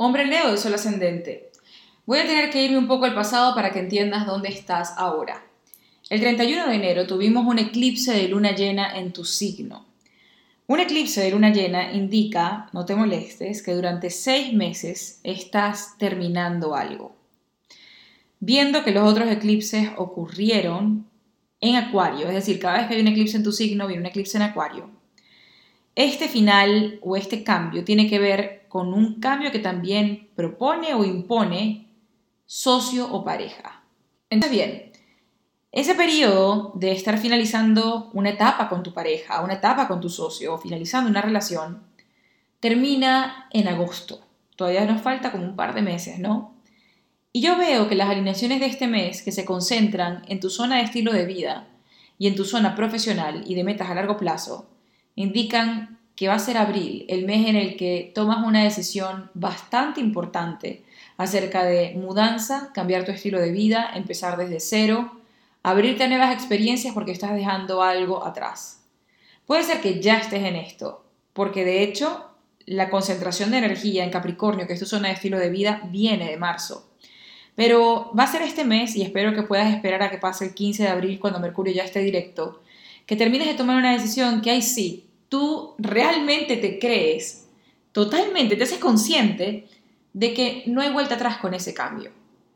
Hombre Leo de Sol Ascendente. Voy a tener que irme un poco al pasado para que entiendas dónde estás ahora. El 31 de enero tuvimos un eclipse de luna llena en tu signo. Un eclipse de luna llena indica, no te molestes, que durante 6 meses estás terminando algo. Viendo que los otros eclipses ocurrieron en Acuario, es decir, cada vez que hay un eclipse en tu signo, viene un eclipse en Acuario. Este final o este cambio tiene que ver con un cambio que también propone o impone socio o pareja. Entonces, bien, ese periodo de estar finalizando una etapa con tu pareja, una etapa con tu socio o finalizando una relación, termina en agosto. Todavía nos falta como un par de meses, ¿no? Y yo veo que las alineaciones de este mes que se concentran en tu zona de estilo de vida y en tu zona profesional y de metas a largo plazo, indican que va a ser abril, el mes en el que tomas una decisión bastante importante acerca de mudanza, cambiar tu estilo de vida, empezar desde cero, abrirte a nuevas experiencias porque estás dejando algo atrás. Puede ser que ya estés en esto, porque de hecho la concentración de energía en Capricornio, que es tu zona de estilo de vida, viene de marzo. Pero va a ser este mes y espero que puedas esperar a que pase el 15 de abril cuando Mercurio ya esté directo, que termines de tomar una decisión que ahí sí, tú realmente te crees, totalmente, te haces consciente de que no hay vuelta atrás con ese cambio.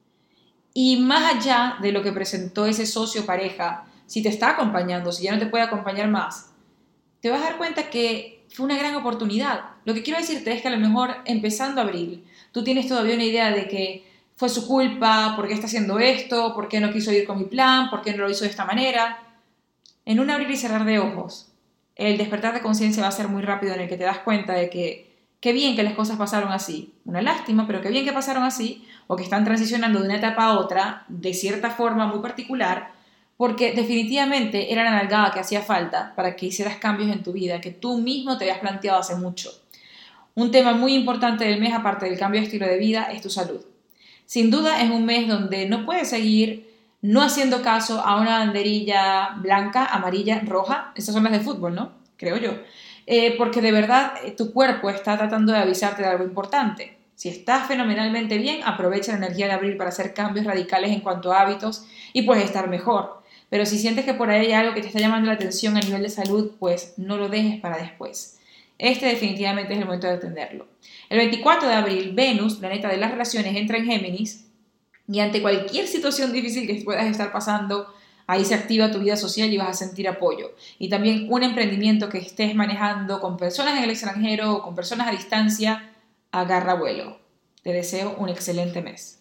Y más allá de lo que presentó ese socio pareja, si te está acompañando, si ya no te puede acompañar más, te vas a dar cuenta que fue una gran oportunidad. Lo que quiero decirte es que a lo mejor empezando abril, tú tienes todavía una idea de que fue su culpa, por qué está haciendo esto, por qué no quiso ir con mi plan, por qué no lo hizo de esta manera. En un abrir y cerrar de ojos, el despertar de conciencia va a ser muy rápido en el que te das cuenta de que qué bien que las cosas pasaron así. Una lástima, pero qué bien que pasaron así, o que están transicionando de una etapa a otra, de cierta forma muy particular, porque definitivamente era la nalgada que hacía falta para que hicieras cambios en tu vida, que tú mismo te habías planteado hace mucho. Un tema muy importante del mes, aparte del cambio de estilo de vida, es tu salud. Sin duda es un mes donde no puedes seguir no haciendo caso a una banderilla blanca, amarilla, roja. Esas son las de fútbol, ¿no? Creo yo. Porque de verdad tu cuerpo está tratando de avisarte de algo importante. Si estás fenomenalmente bien, aprovecha la energía de abril para hacer cambios radicales en cuanto a hábitos y puedes estar mejor. Pero si sientes que por ahí hay algo que te está llamando la atención a nivel de salud, pues no lo dejes para después. Este definitivamente es el momento de atenderlo. El 24 de abril, Venus, planeta de las relaciones, entra en Géminis y ante cualquier situación difícil que puedas estar pasando, ahí se activa tu vida social y vas a sentir apoyo. Y también un emprendimiento que estés manejando con personas en el extranjero o con personas a distancia, agarra vuelo. Te deseo un excelente mes.